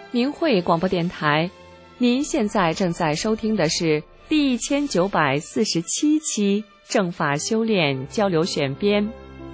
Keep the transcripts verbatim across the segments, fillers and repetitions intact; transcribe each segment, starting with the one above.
明慧广播电台，您现在正在收听的是第一千九百四十七期正法修炼交流选编。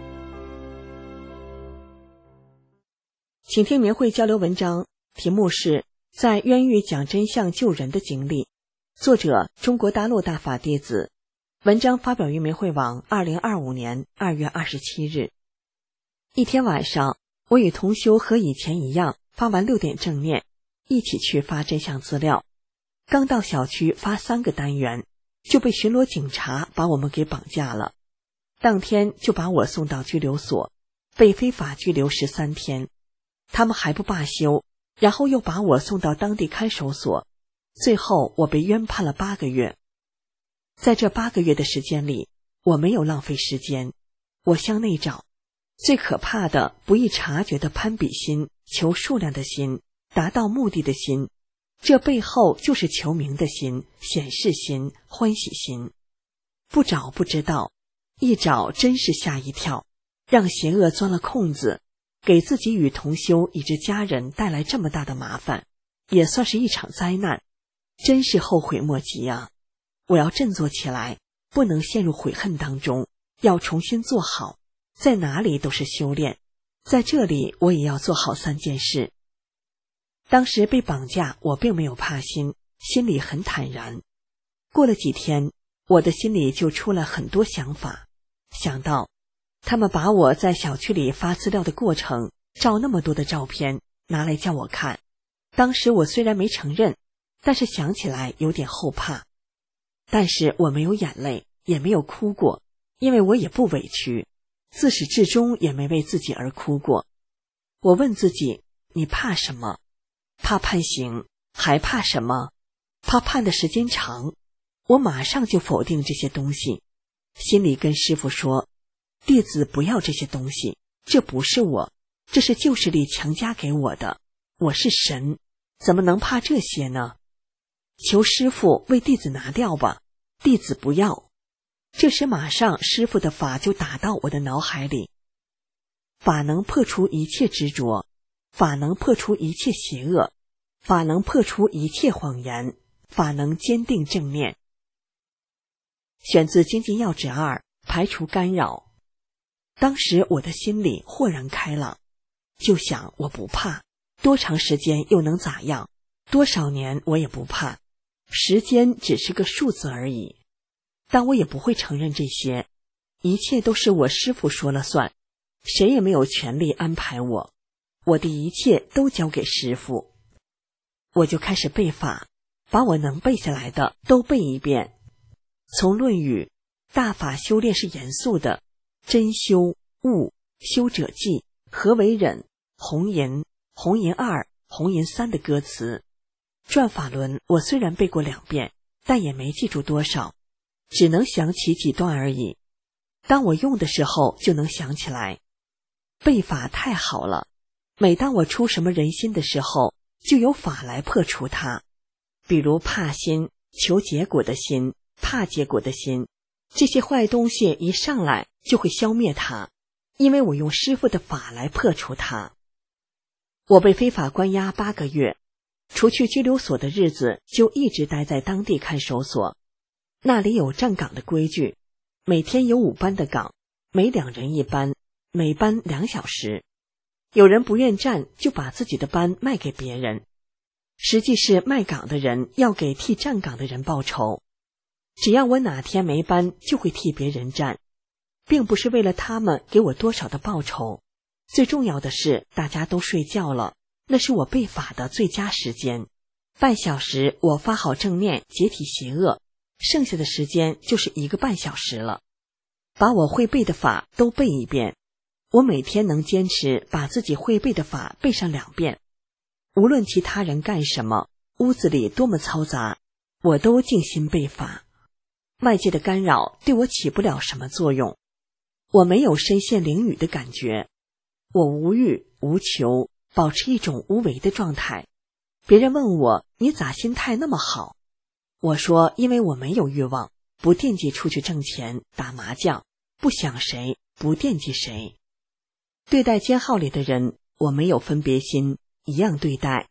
请听明慧交流文章，题目是在冤狱讲真相救人的经历，作者中国大陆大法弟子，文章发表于明慧网二零二五年二月二十七日。一天晚上，我与同修和以前一样发完六点正念，一起去发真相资料。刚到小区发三个单元，就被巡逻警察把我们给绑架了。当天就把我送到拘留所，被非法拘留十三天。他们还不罢休，然后又把我送到当地看守所，最后我被冤判了八个月。在这八个月的时间里，我没有浪费时间，我向内找。最可怕的不易察觉的攀比心，求数量的心，达到目的的心，这背后就是求名的心，显示心，欢喜心。不找不知道，一找真是吓一跳，让邪恶钻了空子，给自己与同修以至家人带来这么大的麻烦，也算是一场灾难，真是后悔莫及啊！我要振作起来，不能陷入悔恨当中，要重新做好，在哪里都是修炼，在这里我也要做好三件事。当时被绑架，我并没有怕心，心里很坦然。过了几天，我的心里就出了很多想法，想到他们把我在小区里发资料的过程照那么多的照片拿来叫我看，当时我虽然没承认，但是想起来有点后怕。但是我没有眼泪，也没有哭过，因为我也不委屈，自始至终也没为自己而哭过。我问自己，你怕什么？怕判刑，还怕什么？怕判的时间长。我马上就否定这些东西，心里跟师父说，弟子不要这些东西，这不是我，这是旧势力强加给我的，我是神，怎么能怕这些呢？求师父为弟子拿掉吧，弟子不要。这时马上师父的法就打到我的脑海里，法能破除一切执着，法能破除一切邪恶，法能破除一切谎言，法能坚定正念。选自精进要旨二，排除干扰。当时我的心里豁然开朗，就想我不怕，多长时间又能咋样？多少年我也不怕，时间只是个数字而已。但我也不会承认这些，一切都是我师父说了算，谁也没有权利安排我，我的一切都交给师父。我就开始背法，把我能背下来的都背一遍。从论语，大法修炼是严肃的，真修、悟、修者记、何为忍、红银、红银二、红银三的歌词。转法轮我虽然背过两遍，但也没记住多少，只能想起几段而已。当我用的时候就能想起来。背法太好了，每当我出什么人心的时候，就有法来破除它。比如怕心，求结果的心，怕结果的心，这些坏东西一上来就会消灭它，因为我用师父的法来破除它。我被非法关押八个月，除去拘留所的日子就一直待在当地看守所。那里有站岗的规矩，每天有五班的岗，每两人一班，每班两小时。有人不愿站，就把自己的班卖给别人，实际是卖岗的人要给替站岗的人报酬。只要我哪天没班，就会替别人站，并不是为了他们给我多少的报酬，最重要的是大家都睡觉了，那是我背法的最佳时间。半小时我发好正念，解体邪恶，剩下的时间就是一个半小时了，把我会背的法都背一遍。我每天能坚持把自己会背的法背上两遍，无论其他人干什么，屋子里多么嘈杂，我都静心背法。外界的干扰对我起不了什么作用，我没有身陷囹圄的感觉，我无欲无求，保持一种无为的状态。别人问我，你咋心态那么好？我说，因为我没有欲望，不惦记出去挣钱打麻将，不想谁，不惦记谁。对待监号里的人，我没有分别心，一样对待。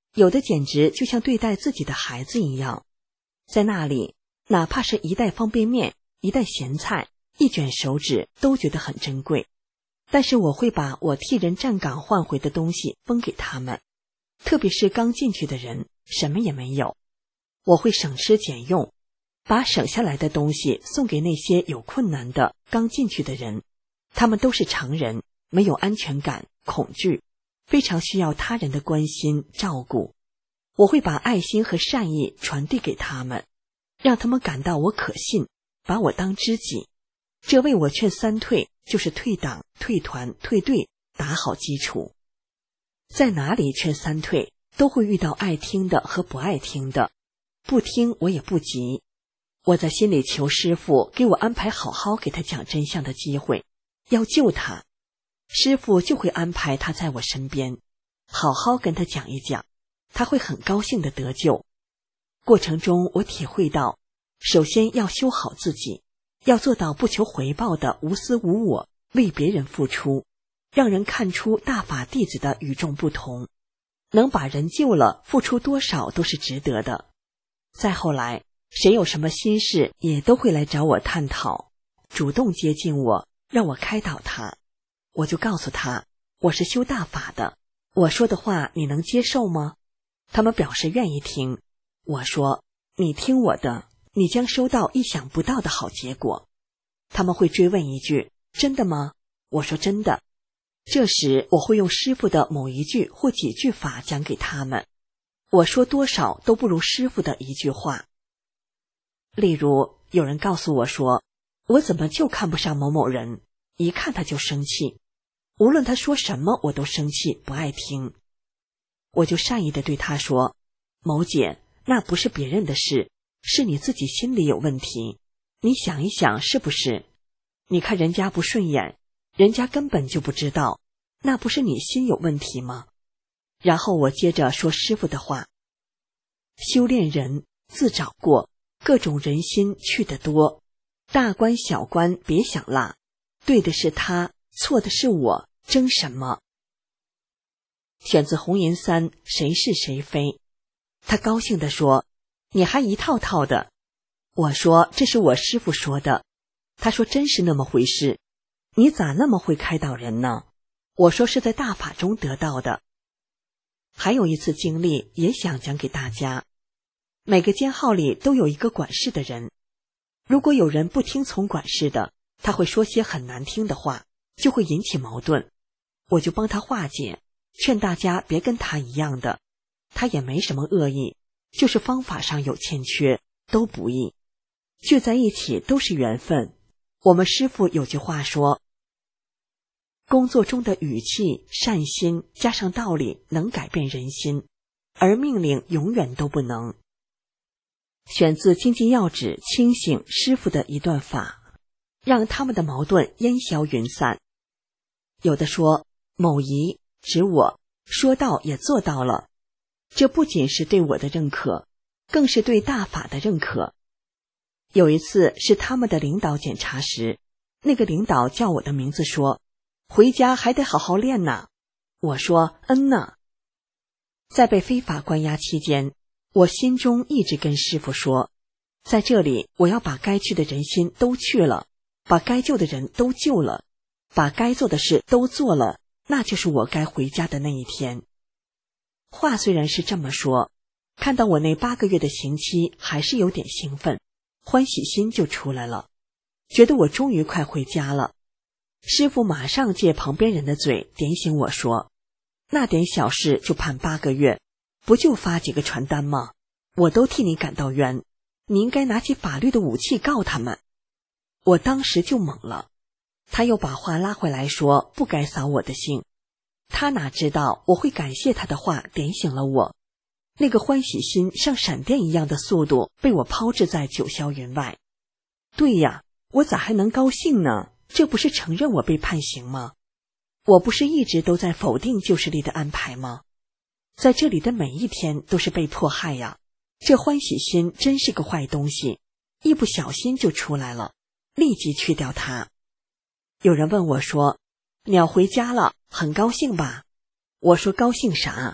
有的简直就像对待自己的孩子一样。在那里，哪怕是一袋方便面、一袋咸菜、一卷手指都觉得很珍贵，但是我会把我替人站岗换回的东西分给他们，特别是刚进去的人，什么也没有。我会省吃俭用，把省下来的东西送给那些有困难的刚进去的人，他们都是常人，没有安全感、恐惧，非常需要他人的关心照顾。我会把爱心和善意传递给他们，让他们感到我可信，把我当知己。这为我劝三退，就是退党、退团、退队打好基础。在哪里劝三退，都会遇到爱听的和不爱听的，不听我也不急。我在心里求师父给我安排好好给他讲真相的机会，要救他，师父就会安排他在我身边，好好跟他讲一讲，他会很高兴的得救。过程中我体会到，首先要修好自己，要做到不求回报的无私无我，为别人付出，让人看出大法弟子的与众不同，能把人救了，付出多少都是值得的。再后来，谁有什么心事也都会来找我探讨，主动接近我，让我开导他。我就告诉他，我是修大法的，我说的话你能接受吗？他们表示愿意听。我说，你听我的，你将收到意想不到的好结果。他们会追问一句，真的吗？我说真的。这时我会用师父的某一句或几句法讲给他们，我说多少都不如师父的一句话。例如有人告诉我说，我怎么就看不上某某人，一看他就生气，无论他说什么我都生气，不爱听。我就善意地对他说，某姐，那不是别人的事，是你自己心里有问题，你想一想是不是？你看人家不顺眼，人家根本就不知道，那不是你心有问题吗？然后我接着说师父的话，修炼人自找过，各种人心去得多，大官小官别想落，对的是他，错的是我，争什么？选自红颜三谁是谁非。他高兴地说，你还一套套的。我说，这是我师父说的。他说，真是那么回事，你咋那么会开导人呢？我说，是在大法中得到的。还有一次经历也想讲给大家，每个监号里都有一个管事的人，如果有人不听从管事的，他会说些很难听的话，就会引起矛盾，我就帮他化解，劝大家别跟他一样的，他也没什么恶意，就是方法上有欠缺，都不易，聚在一起都是缘分。我们师父有句话说，工作中的语气、善心加上道理能改变人心，而命令永远都不能。选自精进要旨清醒师父的一段法，让他们的矛盾烟消云散。有的说，某仪指我说到也做到了，这不仅是对我的认可，更是对大法的认可。有一次是他们的领导检查时，那个领导叫我的名字说，回家还得好好练呢。我说，嗯呐。在被非法关押期间，我心中一直跟师父说，在这里我要把该去的人心都去了，把该救的人都救了，把该做的事都做了，那就是我该回家的那一天。话虽然是这么说，看到我那八个月的刑期还是有点兴奋，欢喜心就出来了，觉得我终于快回家了。师父马上借旁边人的嘴点醒我说，那点小事就判八个月，不就发几个传单吗？我都替你感到冤，你应该拿起法律的武器告他们。我当时就懵了，他又把话拉回来说，不该扫我的兴。他哪知道我会感谢他的话点醒了我，那个欢喜心像闪电一样的速度被我抛掷在九霄云外。对呀，我咋还能高兴呢？这不是承认我被判刑吗？我不是一直都在否定旧势力的安排吗？在这里的每一天都是被迫害呀，这欢喜心真是个坏东西，一不小心就出来了，立即去掉它。有人问我说，你要回家了，很高兴吧？我说高兴啥？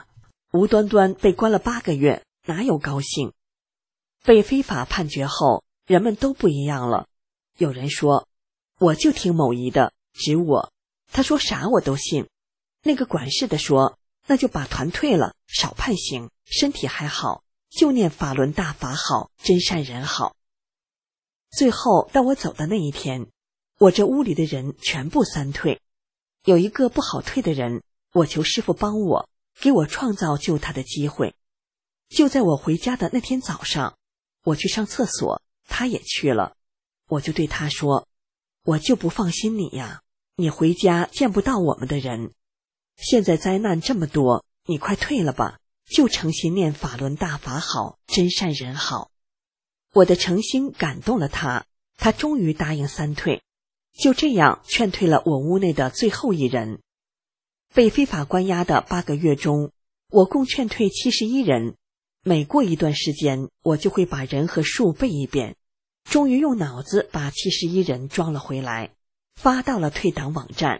无端端被关了八个月，哪有高兴？被非法判决后，人们都不一样了。有人说，我就听某一的，指我，他说啥我都信。那个管事的说，那就把团退了，少判刑，身体还好，就念法轮大法好，真善人好。最后到我走的那一天，我这屋里的人全部三退。有一个不好退的人，我求师父帮我，给我创造救他的机会。就在我回家的那天早上，我去上厕所，他也去了。我就对他说，我就不放心你呀，你回家见不到我们的人。现在灾难这么多，你快退了吧，就诚心念法轮大法好，真善人好。我的诚心感动了他，他终于答应三退。就这样劝退了我屋内的最后一人。被非法关押的八个月中，我共劝退七十一人。每过一段时间，我就会把人和数背一遍，终于用脑子把七十一人装了回来，发到了退党网站。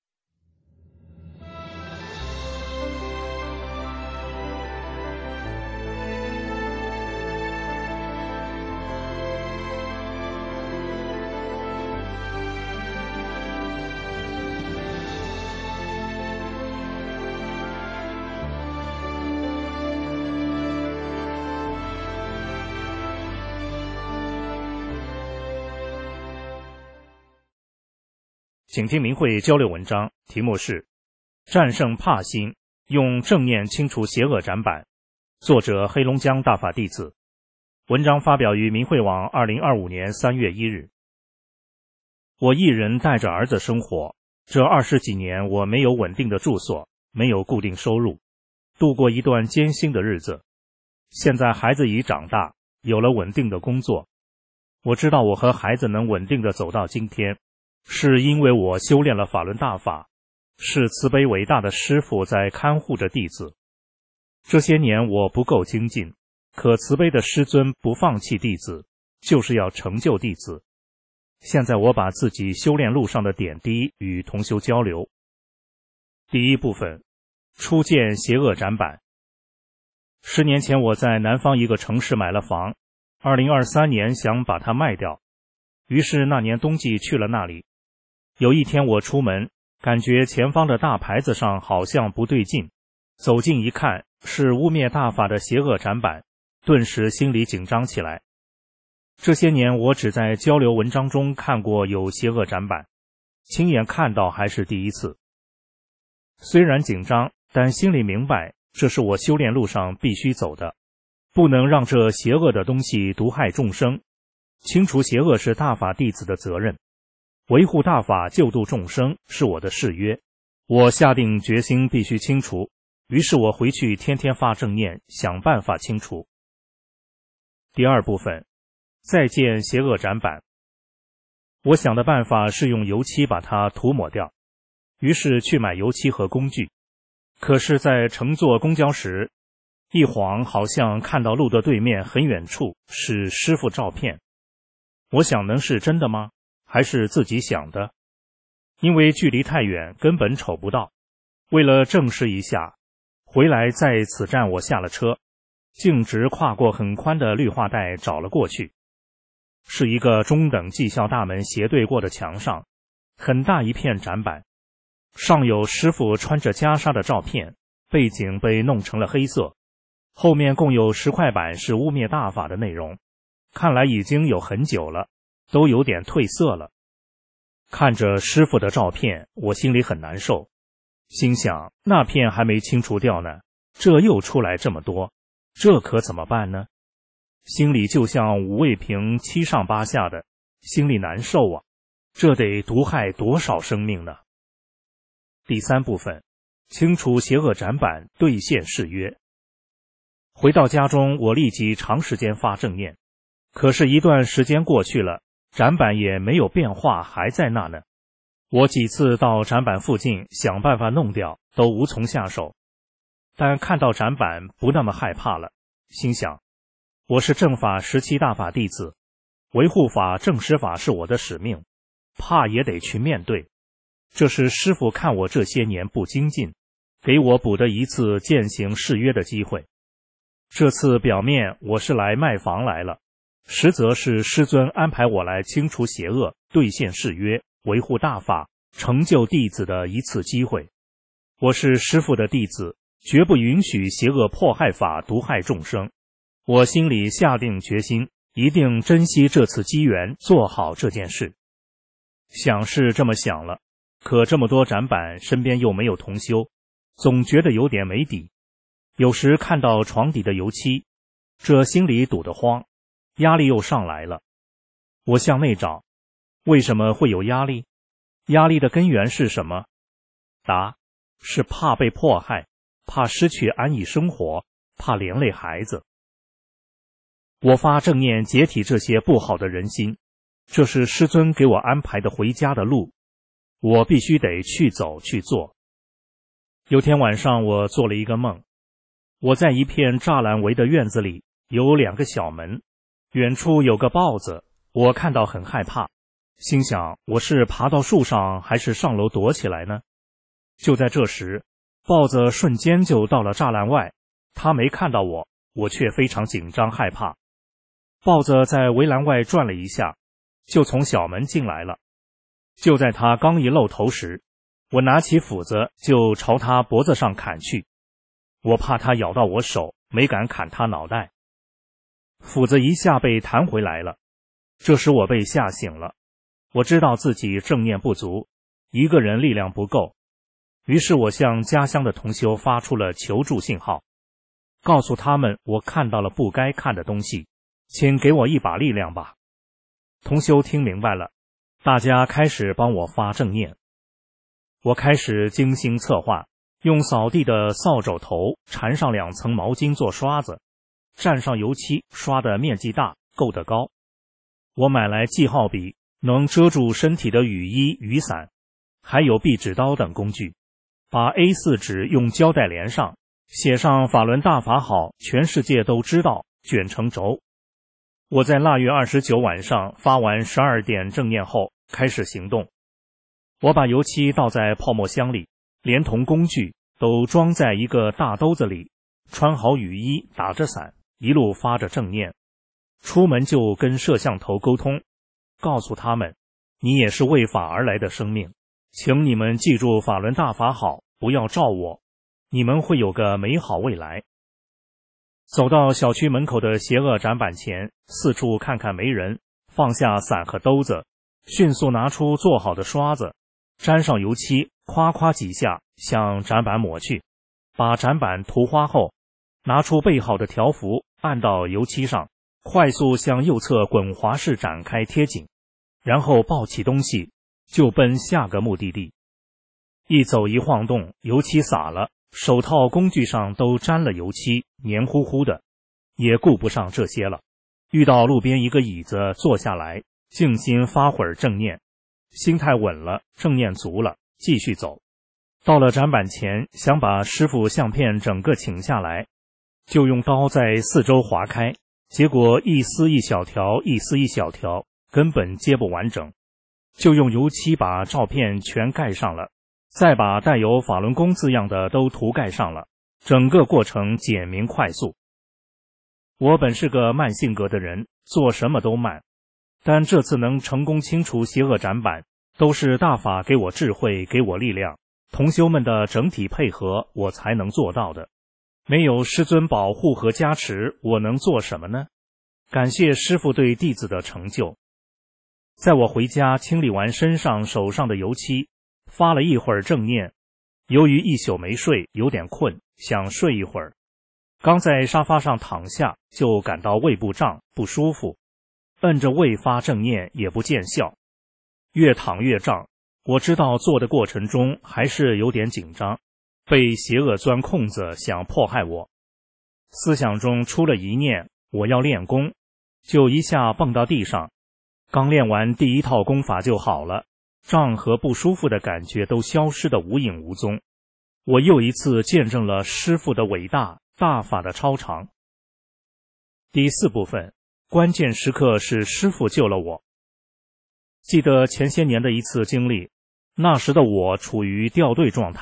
请听明慧交流文章，题目是战胜怕心，用正念清除邪恶展板，作者黑龙江大法弟子。文章发表于明慧网二零二五年三月一日。我一人带着儿子生活，这二十几年我没有稳定的住所，没有固定收入，度过一段艰辛的日子。现在孩子已长大，有了稳定的工作。我知道我和孩子能稳定的走到今天，是因为我修炼了法轮大法，是慈悲伟大的师父在看护着弟子。这些年我不够精进，可慈悲的师尊不放弃弟子，就是要成就弟子。现在我把自己修炼路上的点滴与同修交流。第一部分，初见邪恶展板。十年前我在南方一个城市买了房，二零二三年想把它卖掉，于是那年冬季去了那里。有一天我出门，感觉前方的大牌子上好像不对劲，走近一看，是污蔑大法的邪恶展板，顿时心里紧张起来。这些年我只在交流文章中看过有邪恶展板，亲眼看到还是第一次。虽然紧张，但心里明白这是我修炼路上必须走的，不能让这邪恶的东西毒害众生。清除邪恶是大法弟子的责任，维护大法救度众生是我的誓约。我下定决心必须清除，于是我回去天天发正念，想办法清除。第二部分，再见邪恶展板。我想的办法是用油漆把它涂抹掉，于是去买油漆和工具。可是在乘坐公交时，一晃好像看到路的对面很远处是师父照片。我想能是真的吗？还是自己想的？因为距离太远，根本瞅不到。为了证实一下，回来在此站我下了车，径直跨过很宽的绿化带找了过去。是一个中等技校大门斜对过的墙上，很大一片展板，上有师父穿着袈裟的照片，背景被弄成了黑色，后面共有十块板是污蔑大法的内容，看来已经有很久了，都有点褪色了。看着师父的照片，我心里很难受，心想那片还没清除掉呢，这又出来这么多，这可怎么办呢？心里就像五味瓶七上八下的，心里难受啊，这得毒害多少生命呢？第三部分，清除邪恶展板，兑现誓约。回到家中，我立即长时间发正念，可是一段时间过去了，展板也没有变化，还在那呢。我几次到展板附近想办法弄掉，都无从下手。但看到展板不那么害怕了，心想我是正法十七大法弟子，维护法正师法是我的使命，怕也得去面对。这是师父看我这些年不精进， 给我补的一次践行誓约的机会。这次表面我是来卖房来了，实则是师尊安排我来清除邪恶，兑现誓约，维护大法，成就弟子的一次机会。我是师父的弟子，绝不允许邪恶迫害法毒害众生。我心里下定决心，一定珍惜这次机缘，做好这件事。想是这么想了，可这么多展板，身边又没有同修，总觉得有点没底。有时看到床底的油漆，这心里堵得慌，压力又上来了。我向内找，为什么会有压力？压力的根源是什么？答：是怕被迫害，怕失去安逸生活，怕连累孩子。我发正念解体这些不好的人心，这是师尊给我安排的回家的路，我必须得去走去做。有天晚上我做了一个梦，我在一片栅栏围的院子里，有两个小门，远处有个豹子，我看到很害怕，心想我是爬到树上还是上楼躲起来呢？就在这时，豹子瞬间就到了栅栏外，它没看到我，我却非常紧张害怕。豹子在围栏外转了一下，就从小门进来了。就在它刚一露头时，我拿起斧子就朝它脖子上砍去。我怕它咬到我手，没敢砍它脑袋。斧子一下被弹回来了，这时我被吓醒了。我知道自己正念不足，一个人力量不够，于是我向家乡的同修发出了求助信号，告诉他们我看到了不该看的东西，请给我一把力量吧。同修听明白了，大家开始帮我发正念。我开始精心策划，用扫地的扫帚头缠上两层毛巾做刷子，蘸上油漆，刷的面积大，够得高。我买来记号笔，能遮住身体的雨衣、雨伞，还有壁纸刀等工具，把 A 四 纸用胶带连上，写上法轮大法好，全世界都知道，卷成轴。我在腊月二十九晚上发完十二点正念后开始行动。我把油漆倒在泡沫箱里，连同工具都装在一个大兜子里，穿好雨衣，打着伞，一路发着正念。出门就跟摄像头沟通，告诉他们，你也是为法而来的生命，请你们记住法轮大法好，不要照我，你们会有个美好未来。走到小区门口的邪恶展板前，四处看看没人，放下伞和兜子，迅速拿出做好的刷子，沾上油漆，夸夸几下向展板抹去，把展板涂花后，拿出备好的条幅按到油漆上，快速向右侧滚滑式展开贴紧，然后抱起东西就奔下个目的地。一走一晃动，油漆洒了，手套工具上都沾了油漆，黏糊糊的，也顾不上这些了。遇到路边一个椅子坐下来，静心发会儿正念，心态稳了，正念足了，继续走。到了展板前，想把师父相片整个请下来，就用刀在四周划开，结果一丝一小条，一丝一小条，根本接不完整，就用油漆把照片全盖上了，再把带有法轮功字样的都涂盖上了，整个过程简明快速。我本是个慢性格的人，做什么都慢，但这次能成功清除邪恶展板，都是大法给我智慧，给我力量，同修们的整体配合，我才能做到的。没有师尊保护和加持，我能做什么呢？感谢师父对弟子的成就。在我回家清理完身上手上的油漆，发了一会儿正念，由于一宿没睡，有点困，想睡一会儿。刚在沙发上躺下，就感到胃部胀，不舒服，摁着胃发正念也不见效，越躺越胀。我知道做的过程中还是有点紧张，被邪恶钻空子想迫害我。思想中出了一念，我要练功，就一下蹦到地上。刚练完第一套功法就好了，胀和不舒服的感觉都消失得无影无踪。我又一次见证了师父的伟大，大法的超常。第四部分，关键时刻是师父救了我。记得前些年的一次经历，那时的我处于掉队状态，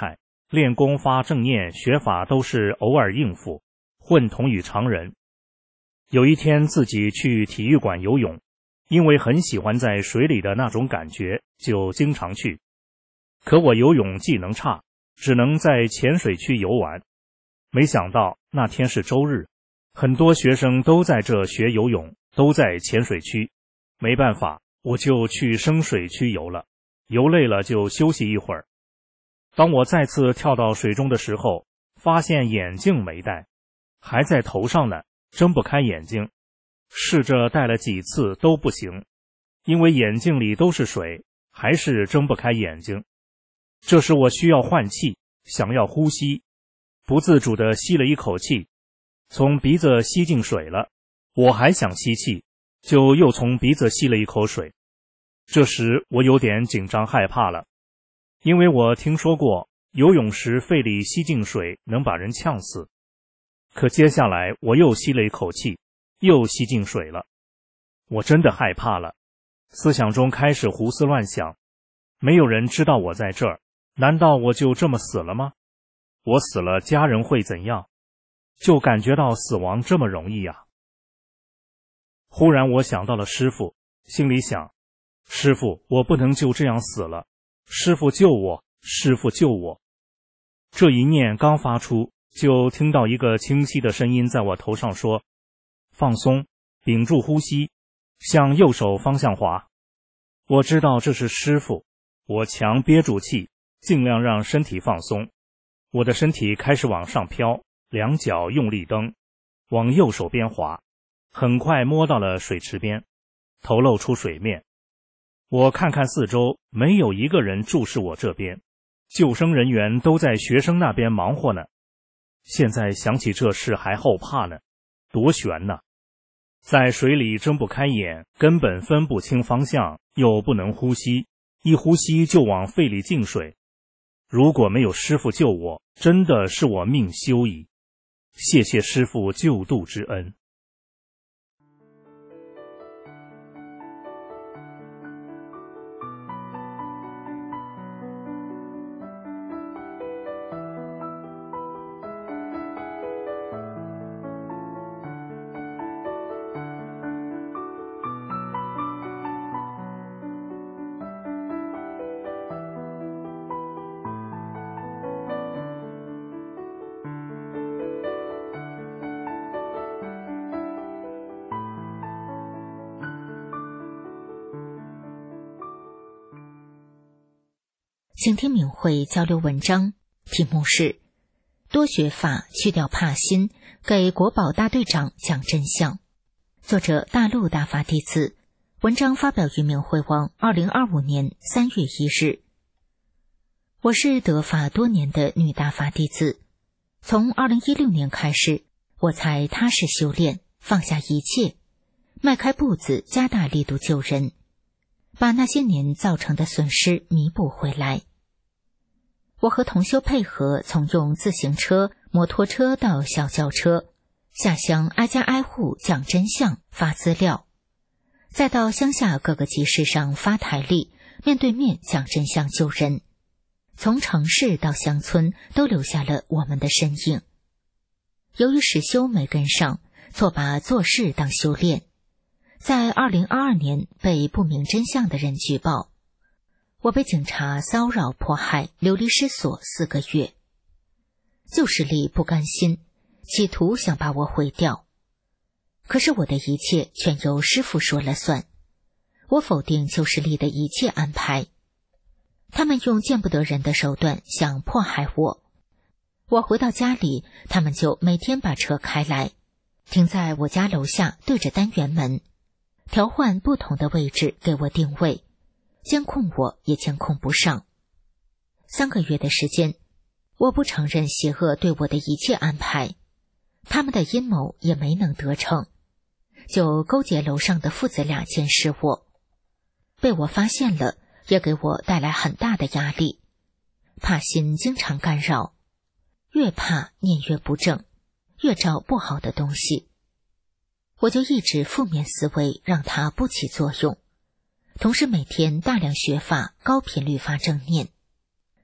练功发正念学法都是偶尔应付，混同于常人。有一天自己去体育馆游泳，因为很喜欢在水里的那种感觉，就经常去。可我游泳技能差，只能在浅水区游玩。没想到那天是周日，很多学生都在这学游泳，都在浅水区。没办法，我就去深水区游了，游累了就休息一会儿。当我再次跳到水中的时候，发现眼镜没戴，还在头上呢，睁不开眼睛。试着戴了几次都不行，因为眼镜里都是水，还是睁不开眼睛。这时我需要换气，想要呼吸，不自主地吸了一口气，从鼻子吸进水了。我还想吸气，就又从鼻子吸了一口水。这时我有点紧张害怕了，因为我听说过游泳时肺里吸进水能把人呛死。可接下来我又吸了一口气，又吸进水了。我真的害怕了，思想中开始胡思乱想，没有人知道我在这儿，难道我就这么死了吗？我死了，家人会怎样？就感觉到死亡这么容易啊。忽然我想到了师父，心里想，师父，我不能就这样死了，师父救我，师父救我。这一念刚发出，就听到一个清晰的声音在我头上说，放松，屏住呼吸，向右手方向滑。我知道这是师父，我强憋住气，尽量让身体放松。我的身体开始往上飘，两脚用力蹬，往右手边滑，很快摸到了水池边，头露出水面。我看看四周，没有一个人注视我这边，救生人员都在学生那边忙活呢。现在想起这事还后怕呢，多悬呢！在水里睁不开眼，根本分不清方向，又不能呼吸，一呼吸就往肺里进水。如果没有师父救我，真的是我命休矣。谢谢师父救度之恩。 请听敏慧交流文章，题目是多学法去掉怕心，给国宝大队长讲真相。作者大陆大法弟子，文章发表于敏慧网二零二五年三月一日。我是得法多年的女大法弟子，从二零一六年开始，我才踏实修炼，放下一切，迈开步子，加大力度救人，把那些年造成的损失弥补回来。我和同修配合，从用自行车、摩托车到小轿车，下乡挨家挨户讲真相、发资料，再到乡下各个集市上发台历，面对面讲真相救人。从城市到乡村都留下了我们的身影。由于实修没跟上，错把做事当修炼，在二零二二年被不明真相的人举报，我被警察骚扰迫害，流离失所四个月。旧势力不甘心，企图想把我毁掉。可是我的一切全由师父说了算，我否定旧势力的一切安排。他们用见不得人的手段想迫害我。我回到家里，他们就每天把车开来，停在我家楼下，对着单元门，调换不同的位置给我定位，监控我也监控不上。三个月的时间，我不承认邪恶对我的一切安排，他们的阴谋也没能得逞，就勾结楼上的父子俩监视我。被我发现了，也给我带来很大的压力，怕心经常干扰，越怕念越不正，越招不好的东西。我就一直负面思维，让它不起作用，同时每天大量学法，高频率发正念。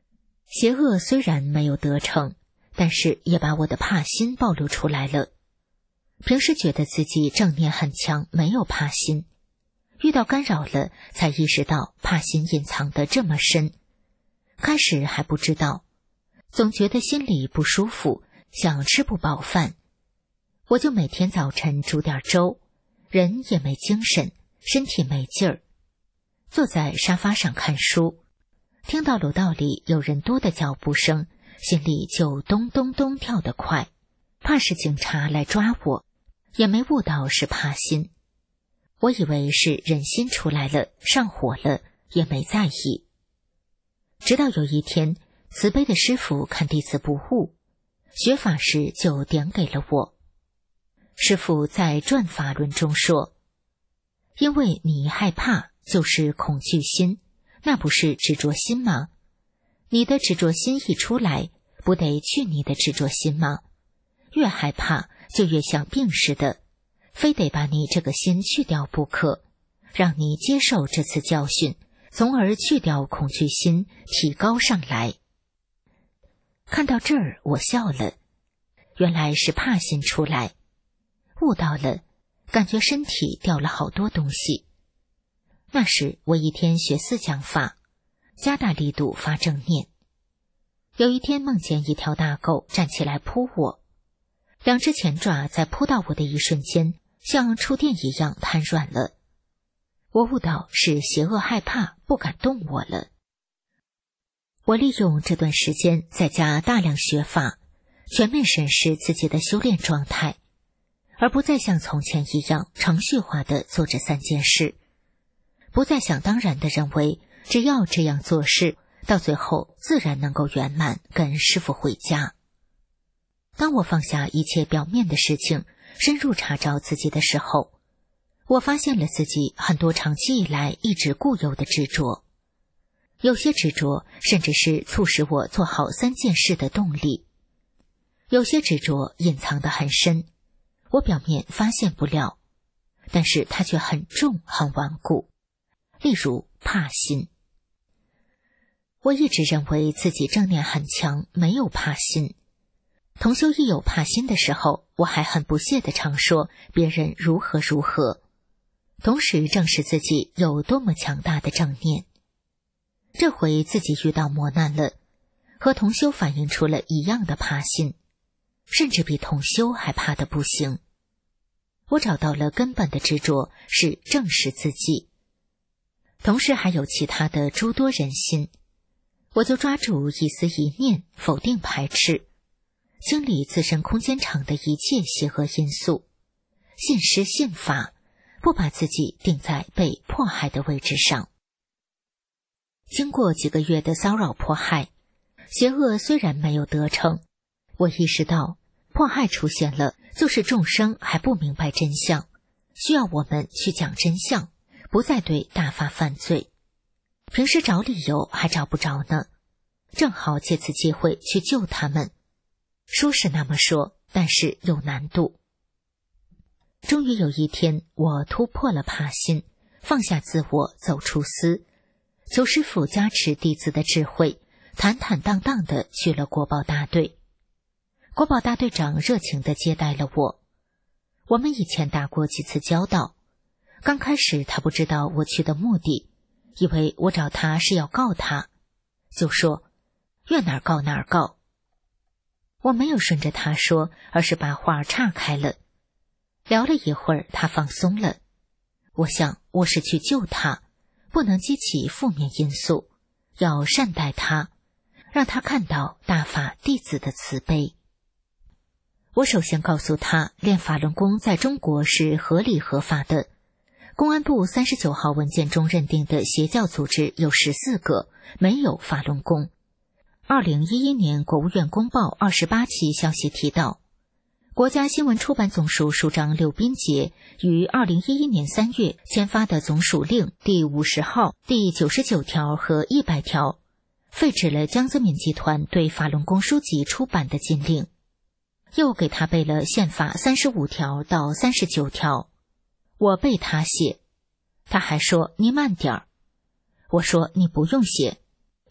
邪恶虽然没有得逞，但是也把我的怕心暴露出来了。平时觉得自己正念很强，没有怕心，遇到干扰了，才意识到怕心隐藏得这么深。开始还不知道，总觉得心里不舒服，想吃不饱饭。我就每天早晨煮点粥，人也没精神，身体没劲儿，坐在沙发上看书，听到楼道里有人多的脚步声，心里就咚咚咚跳得快，怕是警察来抓我，也没悟到是怕心。我以为是人心出来了，上火了，也没在意。直到有一天，慈悲的师父看弟子不悟，学法时就点给了我。师父在转法论中说，因为你害怕就是恐惧心，那不是执着心吗？你的执着心一出来，不得去你的执着心吗？越害怕就越像病似的，非得把你这个心去掉不可，让你接受这次教训，从而去掉恐惧心，提高上来。看到这儿我笑了，原来是怕心出来，悟到了，感觉身体掉了好多东西。那时我一天学四讲法，加大力度发正念。有一天梦见一条大狗站起来扑我，两只前爪在扑到我的一瞬间，像触电一样瘫软了。我悟到是邪恶害怕，不敢动我了。我利用这段时间在家大量学法，全面审视自己的修炼状态，而不再像从前一样程序化地做这三件事，不再想当然地认为只要这样做事，到最后自然能够圆满跟师父回家。当我放下一切表面的事情，深入查找自己的时候，我发现了自己很多长期以来一直固有的执着，有些执着甚至是促使我做好三件事的动力，有些执着隐藏得很深，我表面发现不了，但是它却很重很顽固。例如怕心，我一直认为自己正念很强，没有怕心。同修一有怕心的时候，我还很不屑地常说别人如何如何，同时证实自己有多么强大的正念。这回自己遇到磨难了，和同修反映出了一样的怕心，甚至比同修还怕得不行。我找到了根本的执着是正视自己，同时还有其他的诸多人心，我就抓住一丝一念，否定排斥，清理自身空间场的一切邪恶因素，信师信法，不把自己定在被迫害的位置上。经过几个月的骚扰迫害，邪恶虽然没有得逞，我意识到迫害出现了，就是众生还不明白真相，需要我们去讲真相，不再对大法犯罪。平时找理由还找不着呢，正好借此机会去救他们。说是那么说，但是有难度。终于有一天，我突破了怕心，放下自我，走出私，求师父加持弟子的智慧，坦坦荡荡地去了国保大队。国保大队长热情地接待了我，我们以前打过几次交道。刚开始他不知道我去的目的，以为我找他是要告他，就说愿哪儿告哪儿告。我没有顺着他说，而是把话岔开了。聊了一会儿，他放松了。我想我是去救他，不能激起负面因素，要善待他，让他看到大法弟子的慈悲。我首先告诉他，练法轮功在中国是合理合法的。公安部三十九号文件中认定的邪教组织有十四个，没有法轮功。二零一一年国务院公报二十八期消息提到，国家新闻出版总署署长柳斌杰于二零一一年三月签发的总署令第五十号、第九十九条和一百条，废止了江泽民集团对法轮功书籍出版的禁令，又给他背了宪法三十五条到三十九条。我背他写，他还说你慢点儿。我说你不用写，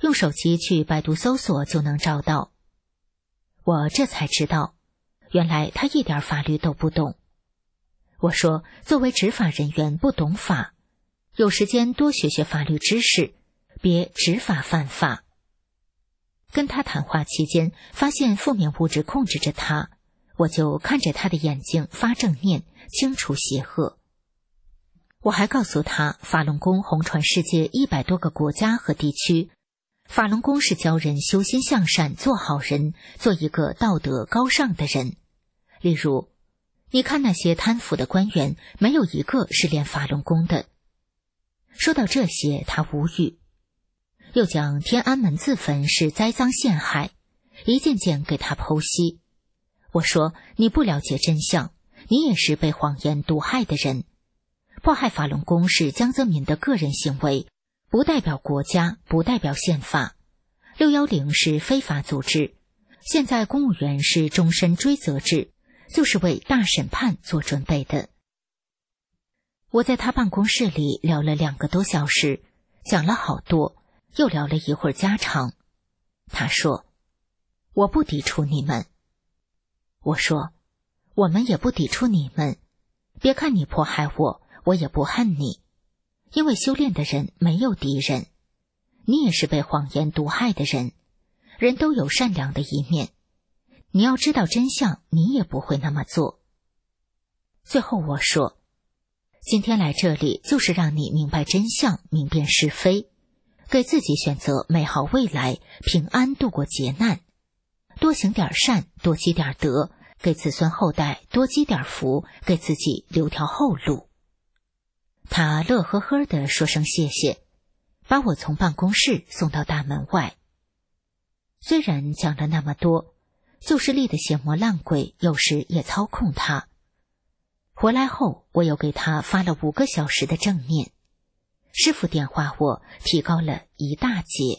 用手机去百度搜索就能找到。我这才知道，原来他一点法律都不懂。我说，作为执法人员不懂法，有时间多学学法律知识，别执法犯法。跟他谈话期间，发现负面物质控制着他，我就看着他的眼睛发正念，清除邪恶。我还告诉他，法轮功红传世界一百多个国家和地区，法轮功是教人修心向善，做好人，做一个道德高尚的人。例如，你看那些贪腐的官员，没有一个是练法轮功的。说到这些，他无语。又讲天安门自焚是栽赃陷害，一件件给他剖析。我说，你不了解真相，你也是被谎言毒害的人。迫害法轮功是江泽民的个人行为，不代表国家，不代表宪法。六一零是非法组织，现在公务员是终身追责制，就是为大审判做准备的。我在他办公室里聊了两个多小时，讲了好多，又聊了一会儿家常。他说，我不抵触你们。我说，我们也不抵触你们，别看你迫害我，我也不恨你，因为修炼的人没有敌人，你也是被谎言毒害的人，人都有善良的一面，你要知道真相，你也不会那么做。最后我说，今天来这里就是让你明白真相，明辨是非，给自己选择美好未来，平安度过劫难，多行点善，多积点德，给子孙后代多积点福，给自己留条后路。他乐呵呵地说声谢谢，把我从办公室送到大门外。虽然讲了那么多，旧势力的邪魔烂鬼有时也操控他。回来后，我又给他发了五个小时的正念，师父点化我，提高了一大截。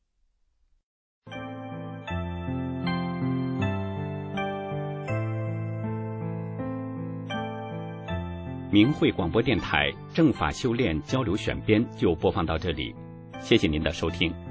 明慧广播电台正法修炼交流选编就播放到这里，谢谢您的收听。